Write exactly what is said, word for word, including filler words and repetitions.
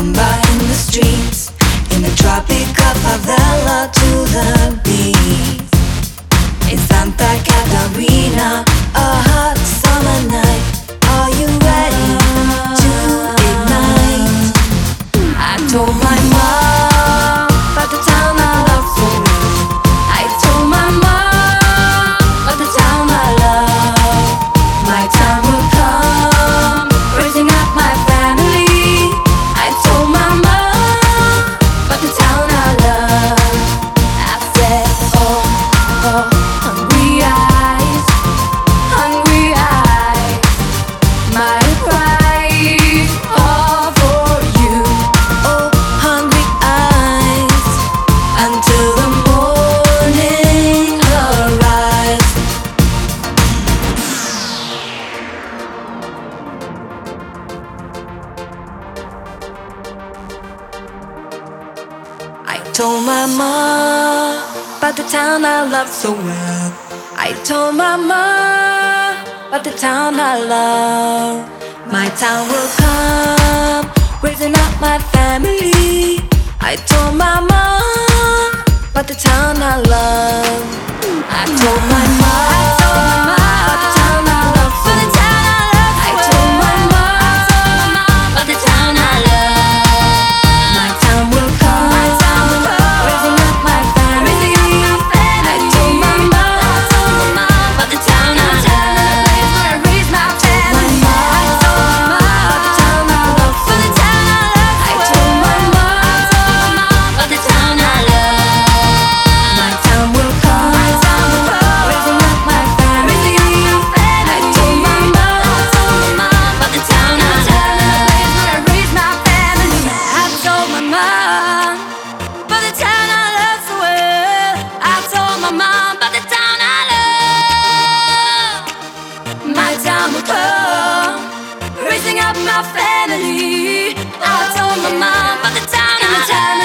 samba in the streets, in the tropical favela to the beat. In Santa Catarina, a hot summer night. Are you ready to ignite? I told my mom about the town I love so well. I told my mom about the town I love. My time will come, raising up my family. I told my mom about the town I love. I said, oh, oh, hungry eyes, hungry eyes, my cry all for you. Oh, hungry eyes, until the morning arrives. I told my mom about the town I love so well. I told my mom about the town I love. My town will come, raising up my family. I told my mom about the town I love. I told my mom about the town I love so well. I told my mom about the town I love. My town will come, raising up my family. I told my mom about the town I love. I raised my family. I told my mom about the town I love so well. I told my mom about the town I love. My town will come, raising up my family. I told my mom about the town I love. I raised my family. I told my mom about the town I love so well. I told my mom about the town I love. My time will come, raising up my family. I told my mom about the town I love.